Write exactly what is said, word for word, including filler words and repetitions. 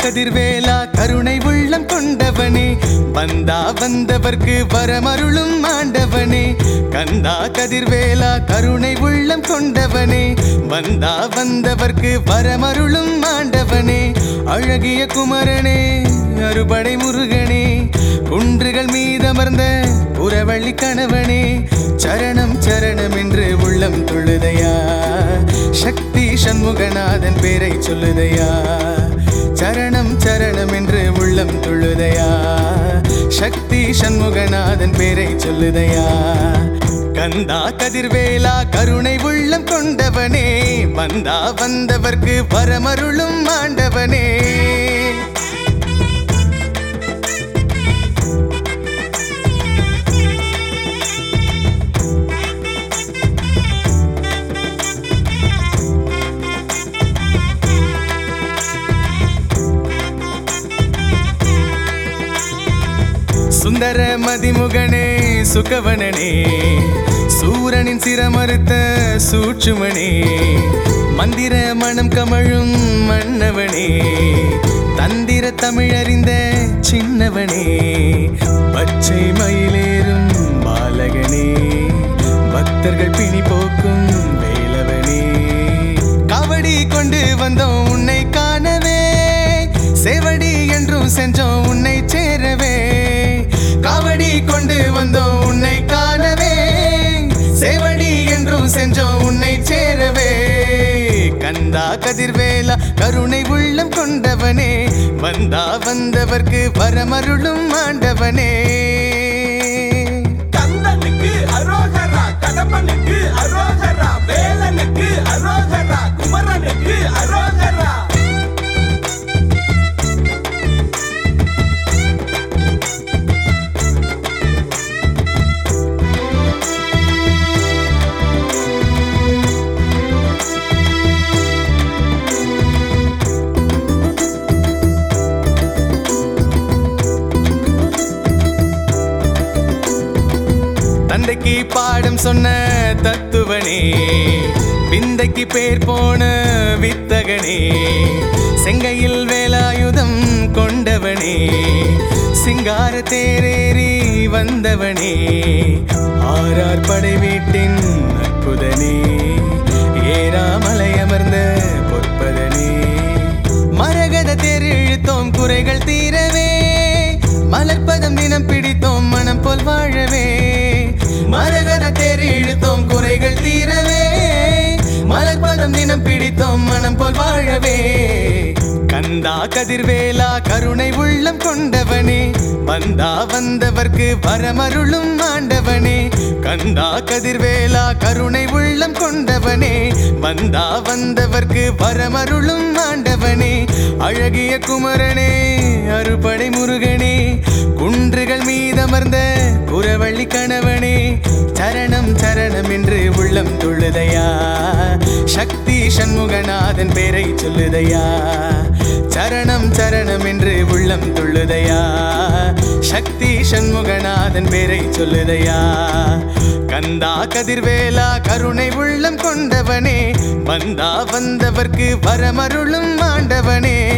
கதிர்வேலா கருணை உள்ளம் கொண்டவனே வந்தா வந்தவர்க்கு வரமருளும் ஆண்டவனே கந்தா கதிர்வேலா கருணை உள்ளம் கொண்டவனே வந்தா வந்தவர்க்கு வரமருளும் ஆண்டவனே அழகிய குமரனே அறுபடை முருகனே குன்றுகள் மீதமர்ந்த புறவள்ளி கணவனே சரணம் சரணம் என்று உள்ளம் தொழுதையா சக்தி சண்முகநாதன் பேரை சொல்லுதையா சரணம் சரணம் என்று உள்ளம் தொழுதையா சக்தி சண்முகநாதன் பேரை சொல்லுதையா கந்தா கதிர்வேலா கருணை உள்ளம் கொண்டவனே வந்தா வந்தவர்க்கு வரமருளும் ஆண்டவனே சுந்தர மதிமுகனே சுகவனனே சூரனின் சிரமறுத்த சூட்சுமனே மந்திர மனம் கமழும் மன்னவனே தந்திர தமிழறிந்த சின்னவனே பச்சை மயிலேறும் பாலகனே பக்தர்கள் பிணி போக்கும் வேலவனே காவடி கொண்டு வந்தோம் உன்னை காணவே சேவடி என்றும் சென்றோம் உன்னை சேரவே காவடி கொண்டு வந்தோம் உன்னை காணவே சேவடி என்றும் சென்றோம் உன்னை சேரவே கந்தா கதிர்வேலா கருணை உள்ளம் கொண்டவனே வந்தா வந்தவர்க்கு வரமருளும் ஆண்டவனே கந்தனுக்கு அரோகரா கடம்பனுக்கு அரோகரா வேலனுக்கு அரோகரா குமரனுக்கு அரோகரா தந்தைக்கு பாடம் சொன்ன தத்துவனே விந்தைக்கு பேர் போன வித்தகனே செங்கையில் வேலாயுதம் கொண்டவனே சிங்கார தேரேறி வந்தவனே ஆறார் படை வீட்டின் அற்புதனே ஏறாமலை அமர்ந்த பொற்பதனே மரகத தேர் இழுத்தோம் குறைகள் தீரவே மலர்பதம் தினம் பிடித்தோம் மனம் போல் வாழவே மரகத தேர் இழுத்தோம் குறைகள் தீரவே மலர்பதம் தினம் பிடித்தோம் மனம் போல் வாழவே கந்தா கதிர்வேலா கருணை உள்ளம் கொண்டவனே வந்தா வந்தவர்க்கு வரமருளும் ஆண்டவனே கந்தா கதிர்வேலா கருணை உள்ளம் கொண்டவனே வந்தா வந்தவர்க்கு வரமருளும் ஆண்டவனே அழகிய குமரனே அறுபடை முருகனே குன்றுகள் மீதமர்ந்த புறவள்ளி கணவனே சரணம் சரணம் என்று உள்ளம் தொழுதையா சக்தி சண்முகநாதன் பேரை சொல்லுதையா சரணம் சரணம் என்று உள்ளம் தொழுதையா சக்தி சண்முகநாதன் பேரை சொல்லுதையா கந்தா கதிர்வேலா கருணை உள்ளம் கொண்டவனே வந்தா வந்தவர்க்கு வரமருளும் ஆண்டவனே